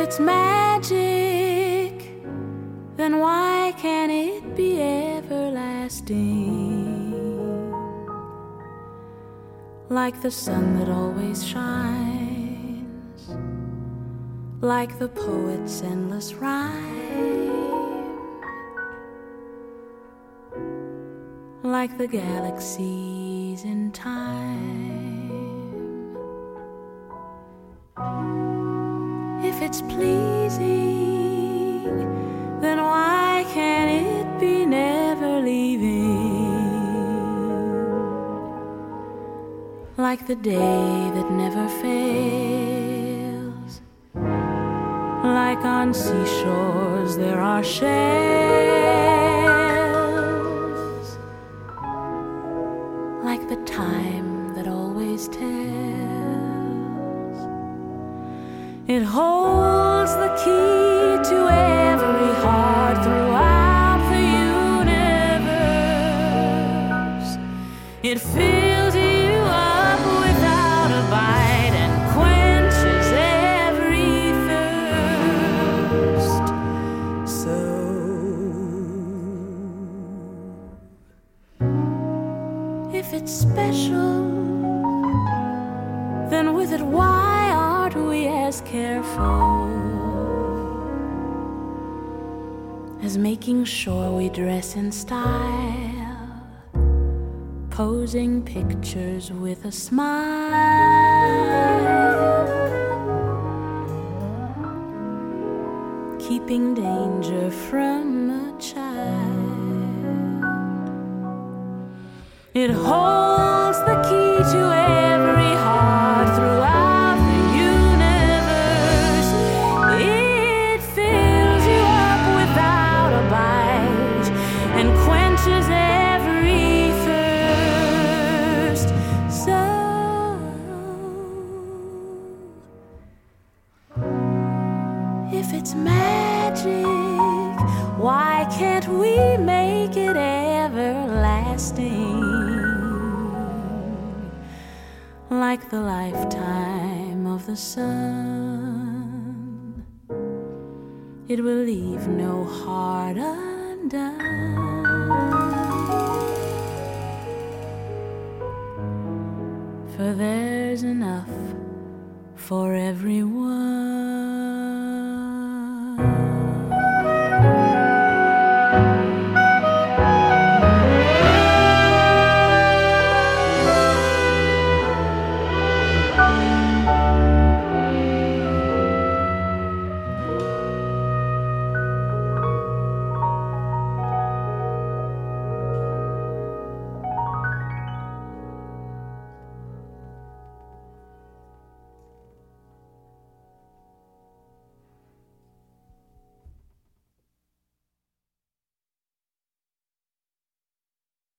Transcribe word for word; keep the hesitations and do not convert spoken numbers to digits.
it's magic, then why can't it be everlasting? Like the sun that always shines, like the poet's endless rhyme, like the galaxies in time. If it's pleasing, then why can't it be never leaving? Like the day that never fails, like on seashores there are shells, like the time that always tells. It holds the key to every heart throughout the universe. It fills you up without a bite and quenches every thirst. So, if it's special, then with it why aren't we as careful as making sure we dress in style, posing pictures with a smile, keeping danger from a child? It holds the key to every heart throughout the universe. It fills you up without a bite and quenches every thirst. So, if it's magic, why can't we make it everlasting? Like the lifetime of the sun, it will leave no heart undone. For there's enough for everyone.